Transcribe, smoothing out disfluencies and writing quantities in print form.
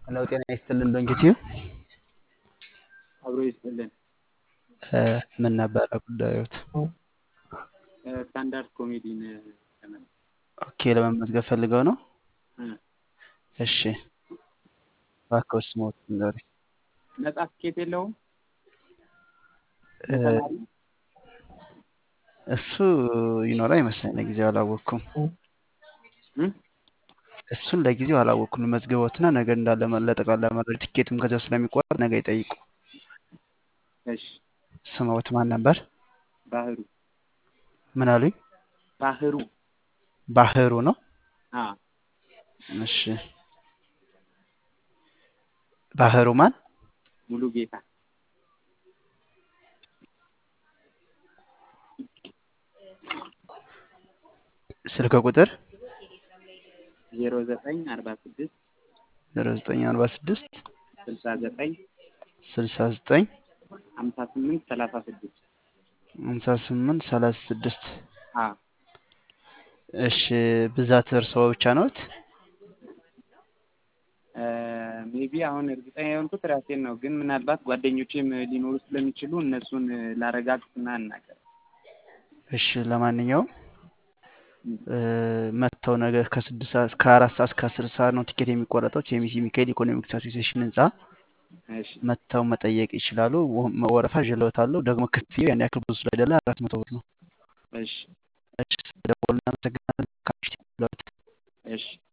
ሄሎ ጤና ይስጥልን በእንግዲህ አብሮ ይስጥልን። ምን ነበረ ጉዳዮት? ስታንዳርድ ኮሜዲን ለምን ኦኬ ለመመዝገብ ፈልገው ነው። እ እሺ እባክዎ ስሞት ንገሩኝ። ነጻ ትኬት የለውም እ ለተማሪ? እሱ ይኖር አይመስለኝ ለጊዜው አላወቅኩም። እሱን ለጊዜው አላወቅኩም። መዝገቦትና ነገ እንዳለ ለጠቅላላ መረጃ ቲኬትም ከዚያው ስለሚቆረጥ ነገ ይጠይቁ። እሺ ስሞት ማን ነበር? ባህሩ ምን አሉኝ? ባህሩ ባህሩ ነው። አ እሺ ባህሩ ማን? ሙሉ ጌታ ስልክ ቁጥር 0946 0946 69 69 58 36 58 36 አ እሺ ብዛት እርስዎ ብቻ ነዎት? ሜቢ አሁን እርግጠኛ የሆንኩት ራሴን ነው፣ ግን ምናልባት ጓደኞቼም ሊኖሩ ስለሚችሉ እነሱን ላረጋግጥና እናገር። እሺ ለማንኛውም መጥተው ነገ ከ4 ሰዓት እስከ 10 ሰዓት ነው ቲኬት የሚቆረጠው። ኬሚሲ ሚካኤል ኢኮኖሚክስ አሶሲዬሽን ህንጻ እሺ መጥተው መጠየቅ ይችላሉ። ወረፋ ይዤልዎታለሁ። ደግሞ ክፍያው ያን ያክል ብዙ ስላይደለ 400 ብር ነው። እሺ እሺ ስለደወሉ እናመሰግናለን። እሺ